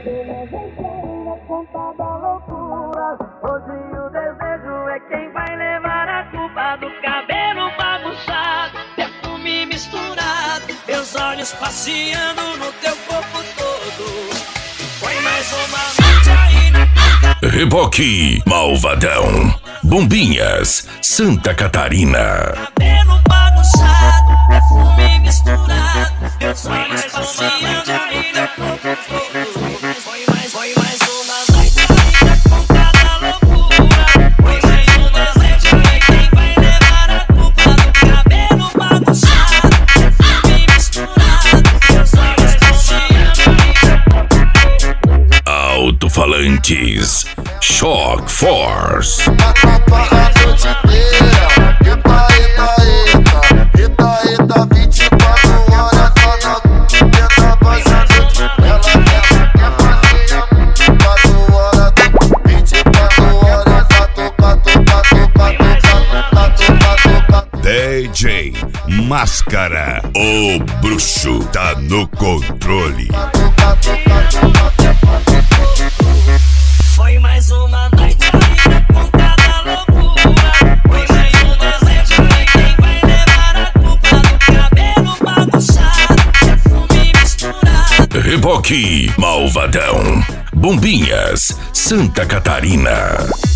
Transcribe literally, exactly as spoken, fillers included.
Hoje o desejo é quem vai levar a culpa do cabelo bagunçado, perfume misturado, meus olhos passeando no teu corpo todo. Foi mais uma noite aí na boca. Reboque, Malvadão, Bombinhas, Santa Catarina. Cabelo bagunçado, perfume misturado, meus olhos passeando aí no corpo todo. Foi mais, foi mais uma noite aí na conta da loucura. Hoje o desejo é quem vai levar a culpa do cabelo bagunçado, perfume misturado, meus olhos passeando aí. Alto-falantes, Shock Force. A tropa a noite inteira. Eita, eita, eita. Eita, eita, vinte e quatro horas só na tenta mais a noite. Ela quer, quer fazer vinte e quatro horas. vinte e quatro horas a tocar, tocar, tocar, tocar, tocar, tocar. D J Máscara, o bruxo tá no controle. Foi mais uma noite aí na conta da loucura. Hoje o desejo é quem vai levar a culpa do cabelo bagunçado, perfume misturado. Reboque, Malvadão, Bombinhas, Santa Catarina.